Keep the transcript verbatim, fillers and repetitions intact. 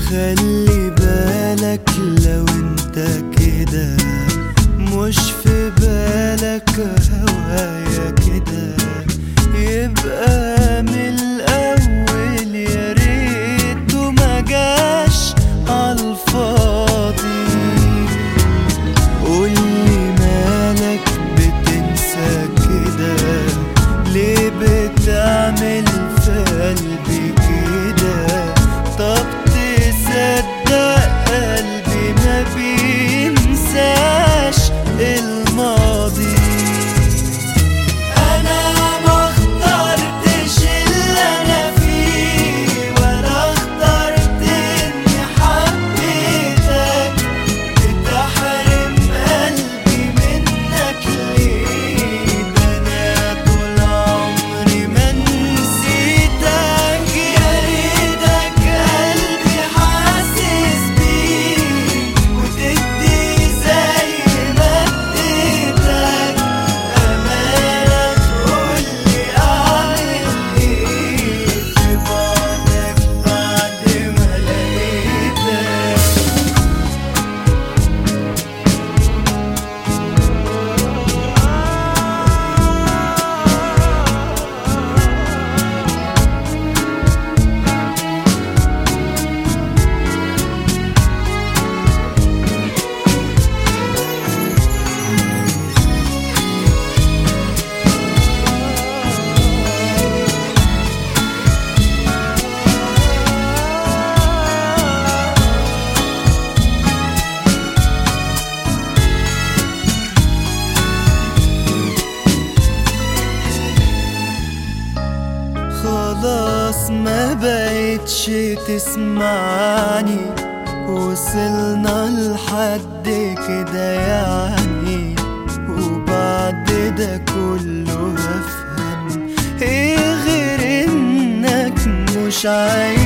خلي بالك لو انت كده مش في بالك هوايا كده، يبقى من الاول يا ريته ما جاش عالفاضي. قولي مالك بتنسى كده، ليه بتعمل في قلبي كده؟ طب تصدق قلبي ما بينساش الماضي. انا ما اخترتش اللي انا فيه، ولا اخترت اني حبيتك، بتحرم قلبي منك ليه؟ ده انا طول عمري ما نسيتك. يا ريتك قلبي حاسس بيه وتدي زي ما اديتك، امانة تقولي اعمل ايه في بعدك بعد ما لقيتك. خلاص ما بقتش تسمعني، وصلنا لحد كده يعني، وبعد ده كله هفهم ايه غير انك مش عايز